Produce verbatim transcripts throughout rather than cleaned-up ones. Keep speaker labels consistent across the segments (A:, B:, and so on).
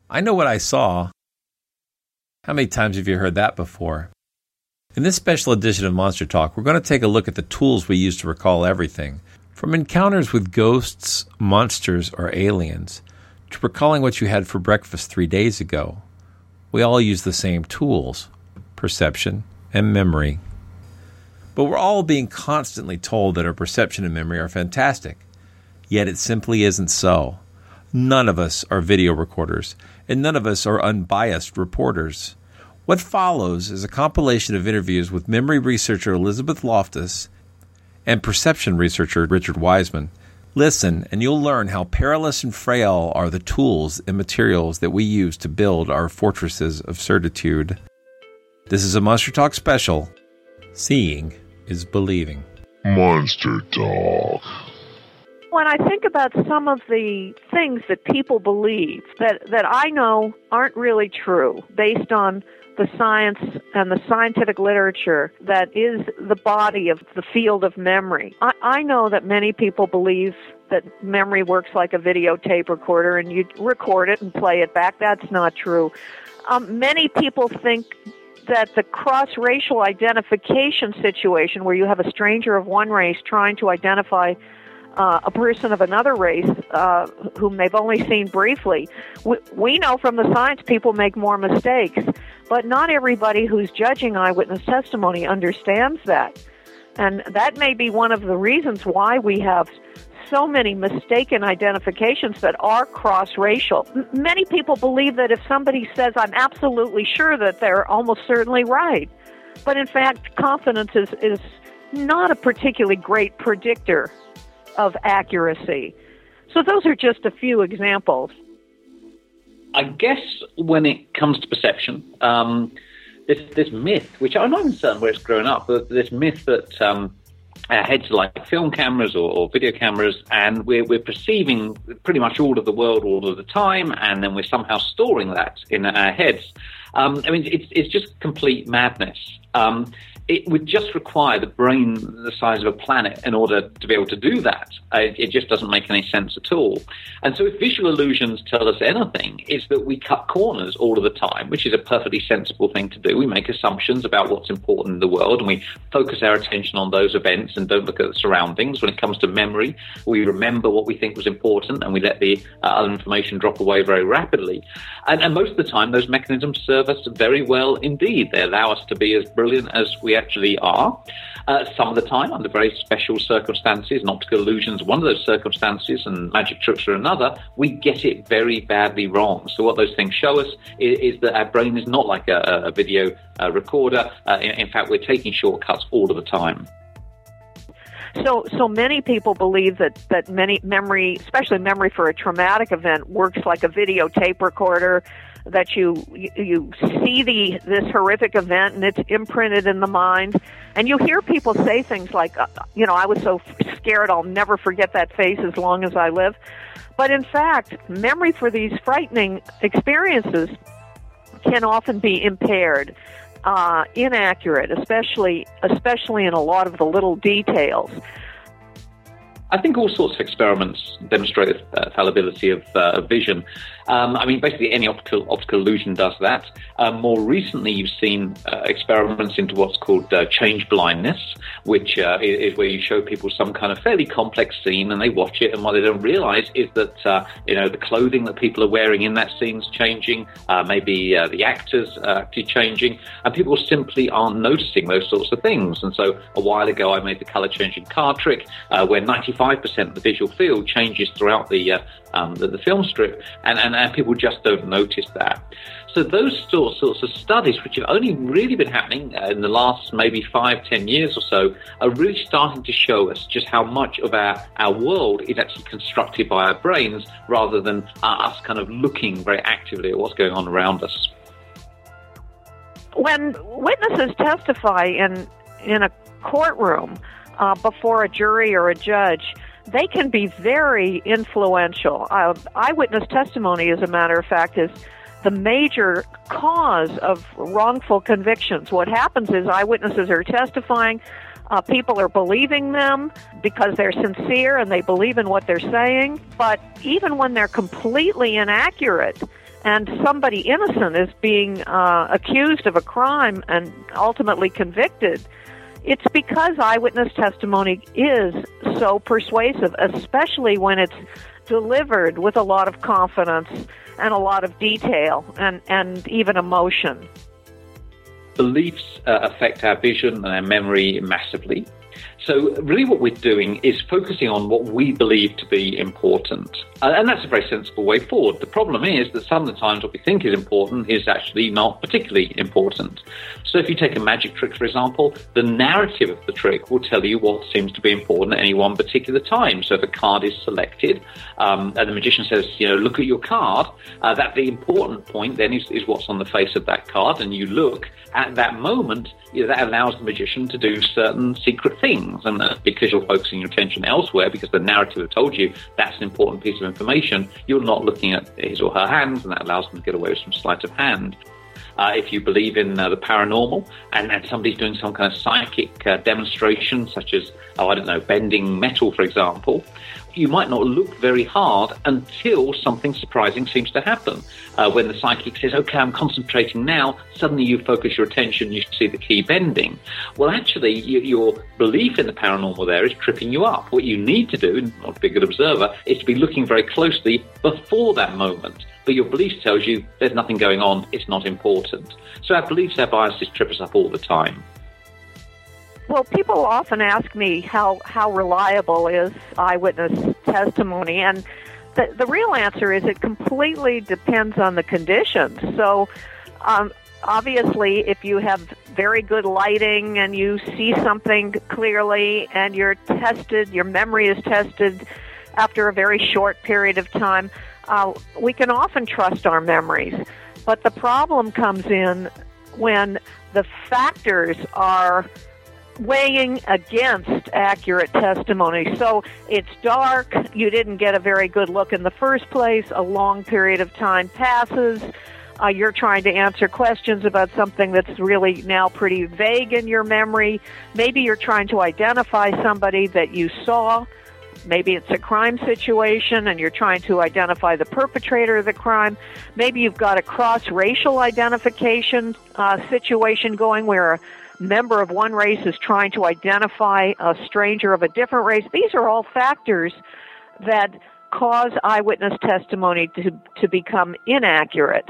A: I know what I saw. How many times have you heard that before? In this special edition of Monster Talk, we're going to take a look at the tools we use to recall everything, from encounters with ghosts, monsters, or aliens, to recalling what you had for breakfast three days ago. We all use the same tools, perception and memory. But we're all being constantly told that our perception and memory are fantastic. Yet it simply isn't so. None of us are video recorders, and none of us are unbiased reporters. What follows is a compilation of interviews with memory researcher Elizabeth Loftus and perception researcher Richard Wiseman. Listen, and you'll learn how perilous and frail are the tools and materials that we use to build our fortresses of certitude. This is a Monster Talk special. Seeing is believing.
B: Monster Talk.
C: When I think about some of the things that people believe that, that I know aren't really true, based on the science and the scientific literature that is the body of the field of memory. I, I know that many people believe that memory works like a videotape recorder and you record it and play it back. That's not true. Um, many people think that the cross-racial identification situation, where you have a stranger of one race trying to identify Uh, a person of another race uh, whom they've only seen briefly. We, we know from the science people make more mistakes, but not everybody who's judging eyewitness testimony understands that. And that may be one of the reasons why we have so many mistaken identifications that are cross-racial. M- many people believe that if somebody says, I'm absolutely sure, that they're almost certainly right. But in fact, confidence is, is not a particularly great predictor of accuracy. So those are just a few examples.
D: I guess when it comes to perception, um, this this myth, which I'm not even certain where it's grown up, but this myth that um, our heads are like film cameras or, or video cameras, and we're, we're perceiving pretty much all of the world all of the time, and then we're somehow storing that in our heads. Um, I mean, it's, it's just complete madness. Um, It would just require the brain the size of a planet in order to be able to do that. Uh, it, it just doesn't make any sense at all. And so if visual illusions tell us anything, it's that we cut corners all of the time, which is a perfectly sensible thing to do. We make assumptions about what's important in the world, and we focus our attention on those events and don't look at the surroundings. When it comes to memory, we remember what we think was important, and we let the uh, other information drop away very rapidly. And, and most of the time, those mechanisms serve us very well indeed. They allow us to be as brilliant as we actually are. Uh, some of the time, under very special circumstances, and optical illusions one of those circumstances, and magic tricks are another, we get it very badly wrong. So what those things show us is, is that our brain is not like a, a video uh, recorder. Uh, in, in fact, we're taking shortcuts all of the time.
C: So, so many people believe that, that many memory, especially memory for a traumatic event, works like a videotape recorder, that you, you you see the this horrific event and it's imprinted in the mind. And you hear people say things like, uh, you know, I was so scared I'll never forget that face as long as I live. But in fact, memory for these frightening experiences can often be impaired, uh, inaccurate, especially especially in a lot of the little details.
D: I think all sorts of experiments demonstrate the uh, fallibility of uh, vision. Um, I mean, basically any optical optical illusion does that. Um, more recently, you've seen uh, experiments into what's called uh, change blindness, which uh, is where you show people some kind of fairly complex scene and they watch it, and what they don't realize is that uh, you know the clothing that people are wearing in that scene is changing, uh, maybe uh, the actors are actually changing, and people simply aren't noticing those sorts of things. And so a while ago, I made the color changing card trick, uh, where ninety-five percent of the visual field changes throughout the uh, um, the, the film strip, and, and and people just don't notice that. So those sorts, sorts of studies, which have only really been happening uh, in the last maybe five, ten years or so, are really starting to show us just how much of our, our world is actually constructed by our brains rather than uh, us kind of looking very actively at what's going on around us.
C: When witnesses testify in, in a courtroom uh, before a jury or a judge, they can be very influential. Uh, eyewitness testimony, as a matter of fact, is the major cause of wrongful convictions. What happens is eyewitnesses are testifying, uh, people are believing them because they're sincere and they believe in what they're saying, but even when they're completely inaccurate, and somebody innocent is being uh, accused of a crime and ultimately convicted, it's because eyewitness testimony is so persuasive, especially when it's delivered with a lot of confidence and a lot of detail and, and even emotion.
D: Beliefs uh, affect our vision and our memory massively. So really what we're doing is focusing on what we believe to be important. Uh, and that's a very sensible way forward. The problem is that some of the times what we think is important is actually not particularly important. So if you take a magic trick, for example, the narrative of the trick will tell you what seems to be important at any one particular time. So if a card is selected um, and the magician says, you know, look at your card, uh, that the important point then is, is what's on the face of that card, and you look at that moment, you know, that allows the magician to do certain secret things. And uh, because you're focusing your attention elsewhere, because the narrative have told you that's an important piece of information, you're not looking at his or her hands, and that allows them to get away with some sleight of hand. Uh, if you believe in uh, the paranormal and, and somebody's doing some kind of psychic uh, demonstration, such as, oh, I don't know, bending metal, for example, you might not look very hard until something surprising seems to happen. Uh, when the psychic says, okay, I'm concentrating now, suddenly you focus your attention, you see the key bending. Well, actually, you, your belief in the paranormal there is tripping you up. What you need to do, not to be a good observer, is to be looking very closely before that moment. But your belief tells you there's nothing going on, it's not important. So our beliefs, our biases trip us up all the time.
C: Well, people often ask me how, how reliable is eyewitness testimony, and the, the real answer is it completely depends on the conditions. So, um, obviously, if you have very good lighting and you see something clearly and you're tested, your memory is tested after a very short period of time, uh, we can often trust our memories. But the problem comes in when the factors are weighing against accurate testimony. So it's dark, you didn't get a very good look in the first place, a long period of time passes, uh, you're trying to answer questions about something that's really now pretty vague in your memory. Maybe you're trying to identify somebody that you saw. Maybe it's a crime situation and you're trying to identify the perpetrator of the crime. Maybe you've got a cross-racial identification uh, situation going where a member of one race is trying to identify a stranger of a different race. These are all factors that cause eyewitness testimony to, to become inaccurate.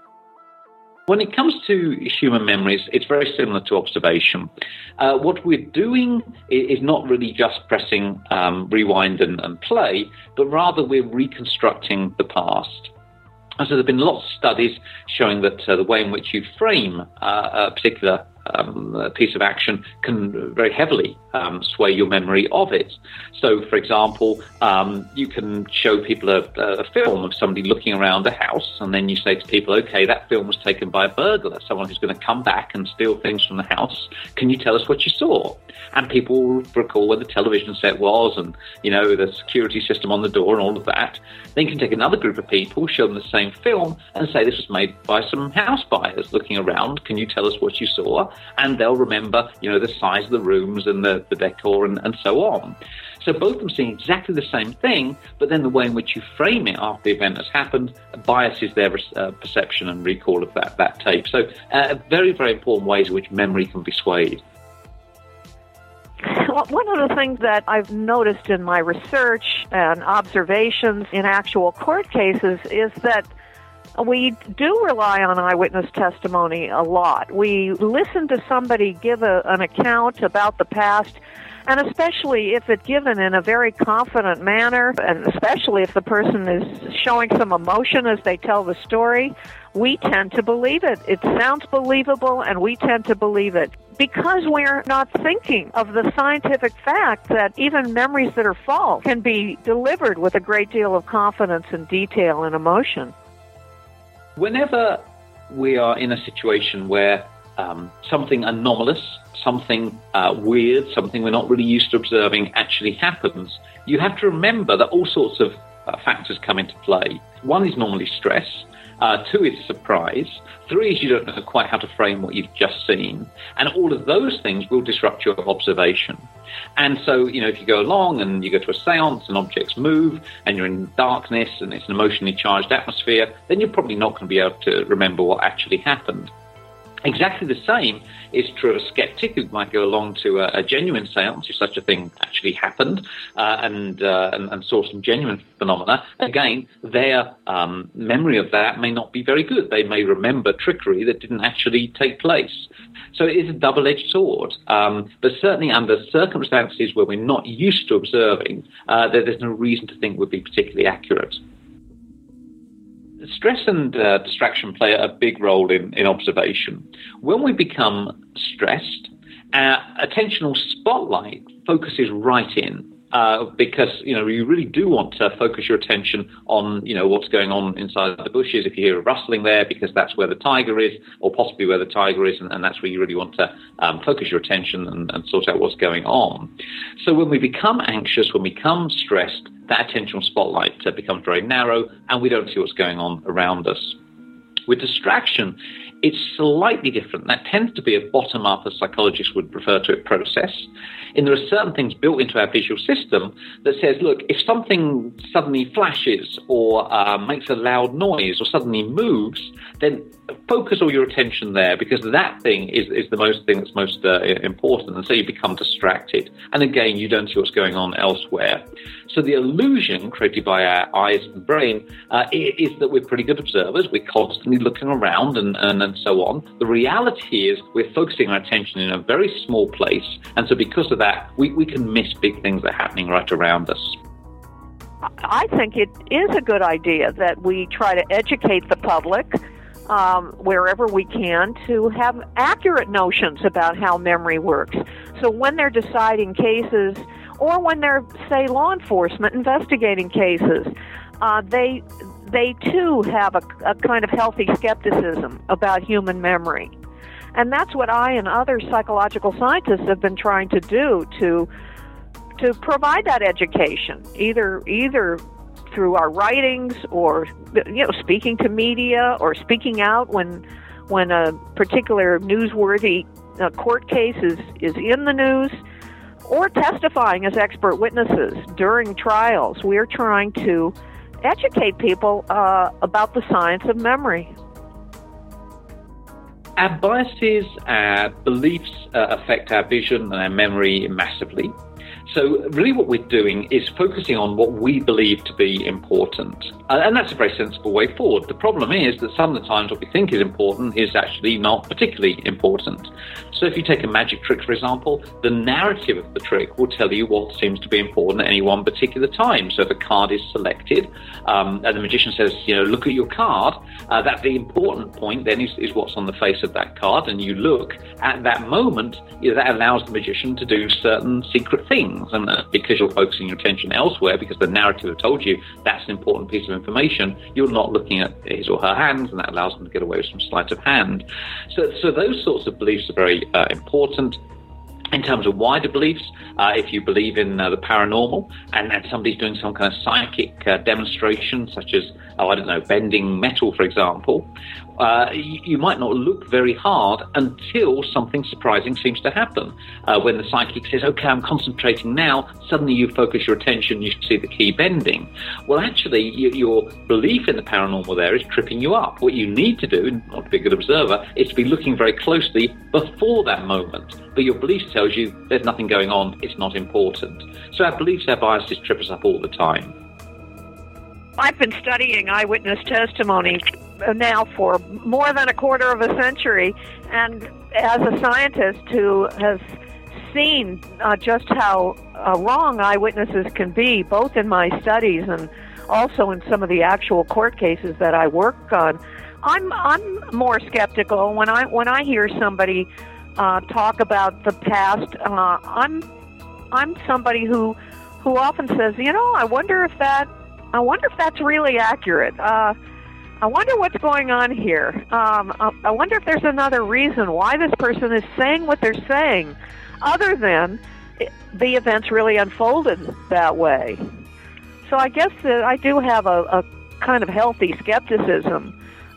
D: When it comes to human memories, it's very similar to observation. Uh, what we're doing is not really just pressing um, rewind and, and play, but rather we're reconstructing the past. And so there have been lots of studies showing that uh, the way in which you frame uh, a particular um, a piece of action can very heavily um, sway your memory of it. So, for example, um, you can show people a, a film of somebody looking around a house, and then you say to people, okay, that film was taken by a burglar, someone who's going to come back and steal things from the house. Can you tell us what you saw? And people will recall where the television set was and, you know, the security system on the door and all of that. Then you can take another group of people, show them the same film, and say this was made by some house buyers looking around. Can you tell us what you saw? And they'll remember, you know, the size of the rooms and the, the decor and, and so on. So both of them seeing exactly the same thing, but then the way in which you frame it after the event has happened biases their uh, perception and recall of that, that tape. So uh, very, very important ways in which memory can be swayed.
C: One of the things that I've noticed in my research and observations in actual court cases is that we do rely on eyewitness testimony a lot. We listen to somebody give a, an account about the past, and especially if it's given in a very confident manner, and especially if the person is showing some emotion as they tell the story, we tend to believe it. It sounds believable, and we tend to believe it because we're not thinking of the scientific fact that even memories that are false can be delivered with a great deal of confidence and detail and emotion.
D: Whenever we are in a situation where um, something anomalous, something uh, weird, something we're not really used to observing actually happens, you have to remember that all sorts of uh, factors come into play. One is normally stress. Uh, two is surprise. Three is you don't know quite how to frame what you've just seen. And all of those things will disrupt your observation. And so, you know, if you go along and you go to a seance and objects move and you're in darkness and it's an emotionally charged atmosphere, then you're probably not going to be able to remember what actually happened. Exactly the same is true of a skeptic who might go along to a, a genuine seance, if such a thing actually happened, uh, and, uh, and and saw some genuine phenomena. Again, their um, memory of that may not be very good. They may remember trickery that didn't actually take place. So it is a double-edged sword. Um, but certainly under circumstances where we're not used to observing, uh, there, there's no reason to think would be particularly accurate. Stress and uh, distraction play a big role in, in observation. When we become stressed, our attentional spotlight focuses right in uh, because, you know, you really do want to focus your attention on, you know, what's going on inside the bushes. If you hear a rustling there, because that's where the tiger is, or possibly where the tiger is, and, and that's where you really want to um, focus your attention and, and sort out what's going on. So when we become anxious, when we become stressed, that attentional spotlight uh, becomes very narrow and we don't see what's going on around us. With distraction, it's slightly different. That tends to be a bottom-up, as psychologists would refer to it, process. And there are certain things built into our visual system that says, look, if something suddenly flashes or uh, makes a loud noise or suddenly moves, then focus all your attention there, because that thing is, is the most thing that's most uh, important. And so you become distracted. And again, you don't see what's going on elsewhere. So the illusion created by our eyes and brain uh, is that we're pretty good observers. We're constantly looking around and, and, and so on. The reality is we're focusing our attention in a very small place. And so because of that, we, we can miss big things that are happening right around us.
C: I think it is a good idea that we try to educate the public um, wherever we can to have accurate notions about how memory works. So when they're deciding cases, or when they're, say, law enforcement investigating cases, uh, they they too have a, a kind of healthy skepticism about human memory. And that's what I and other psychological scientists have been trying to do to to provide that education, either either through our writings or, you know, speaking to media or speaking out when when a particular newsworthy uh, court case is, is in the news, or testifying as expert witnesses during trials. We're trying to educate people uh, about the science of memory.
D: Our biases, our beliefs uh, affect our vision and our memory massively. So really what we're doing is focusing on what we believe to be important. Uh, and that's a very sensible way forward. The problem is that some of the times what we think is important is actually not particularly important. So if you take a magic trick, for example, the narrative of the trick will tell you what seems to be important at any one particular time. So if a card is selected um, and the magician says, you know, look at your card, uh, that the important point then is, is what's on the face of that card. And you look at that moment, you know, that allows the magician to do certain secret things. And uh, because you're focusing your attention elsewhere, because the narrative have told you that's an important piece of information, you're not looking at his or her hands, and that allows them to get away with some sleight of hand. So, so those sorts of beliefs are very uh, important. In terms of wider beliefs, uh, if you believe in uh, the paranormal and, and somebody's doing some kind of psychic uh, demonstration, such as, oh, I don't know, bending metal, for example, uh, you, you might not look very hard until something surprising seems to happen. Uh, when the psychic says, okay, I'm concentrating now, suddenly you focus your attention, you see the key bending. Well, actually, you, your belief in the paranormal there is tripping you up. What you need to do, not to be a good observer, is to be looking very closely before that moment. But your belief tells you there's nothing going on, it's not important. So our beliefs, our biases trip us up all the time.
C: I've been studying eyewitness testimony now for more than a quarter of a century, and as a scientist who has seen uh, just how uh, wrong eyewitnesses can be, both in my studies and also in some of the actual court cases that I work on, I'm I'm more skeptical when I when I hear somebody uh, talk about the past. Uh, I'm I'm somebody who who often says, you know, I wonder if that I wonder if that's really accurate. Uh, I wonder what's going on here. Um, I, I wonder if there's another reason why this person is saying what they're saying, other than it, the events really unfolded that way. So I guess that I do have a, a kind of healthy skepticism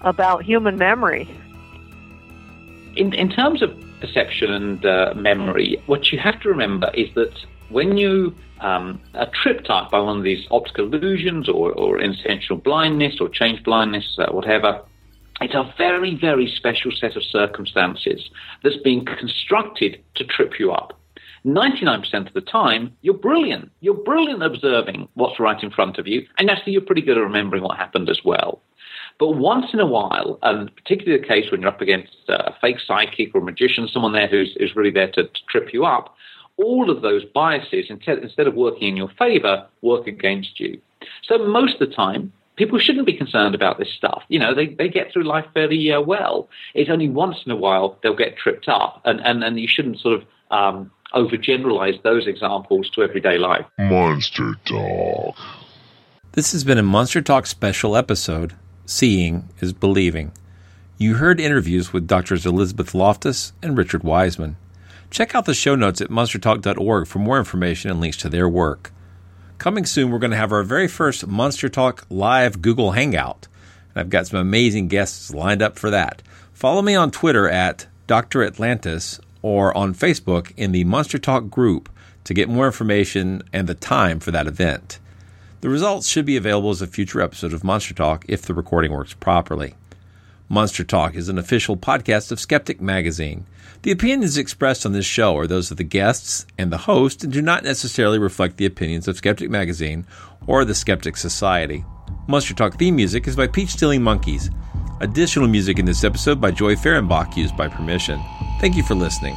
C: about human memory.
D: In, in terms of perception and uh, memory, what you have to remember is that when you um, are tripped up by one of these optical illusions or, or intentional blindness or change blindness, uh, whatever, it's a very, very special set of circumstances that's being constructed to trip you up. ninety-nine percent of the time, you're brilliant. You're brilliant observing what's right in front of you, and actually you're pretty good at remembering what happened as well. But once in a while, and particularly the case when you're up against a fake psychic or magician, someone there who's, who's really there to, to trip you up, all of those biases, instead of working in your favor, work against you. So most of the time, people shouldn't be concerned about this stuff. You know, they, they get through life fairly uh, well. It's only once in a while they'll get tripped up, and, and, and you shouldn't sort of um, overgeneralize those examples to everyday life.
B: Monster Talk.
A: This has been a Monster Talk special episode, Seeing is Believing. You heard interviews with Doctors Elizabeth Loftus and Richard Wiseman. Check out the show notes at monster talk dot org for more information and links to their work. Coming soon, we're going to have our very first Monster Talk live Google Hangout. And I've got some amazing guests lined up for that. Follow me on Twitter at Doctor Atlantis or on Facebook in the Monster Talk group to get more information and the time for that event. The results should be available as a future episode of Monster Talk if the recording works properly. Monster Talk is an official podcast of Skeptic Magazine. The opinions expressed on this show are those of the guests and the host and do not necessarily reflect the opinions of Skeptic Magazine or the Skeptic Society. Monster Talk theme music is by Peach Stealing Monkeys. Additional music in this episode by Joy Fehrenbach, used by permission. Thank you for listening.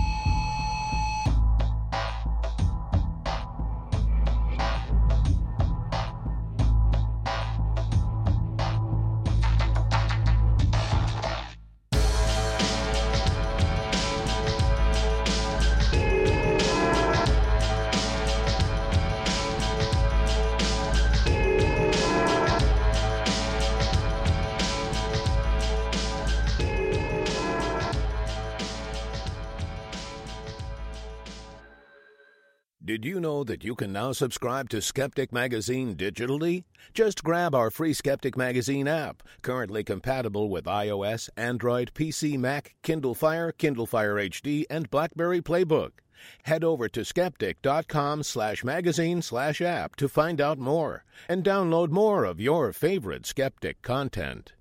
E: Did you know that you can now subscribe to Skeptic Magazine digitally? Just grab our free Skeptic Magazine app, currently compatible with iOS, Android, P C, Mac, Kindle Fire, Kindle Fire H D, and BlackBerry Playbook. Head over to skeptic.com slash magazine slash app to find out more and download more of your favorite Skeptic content.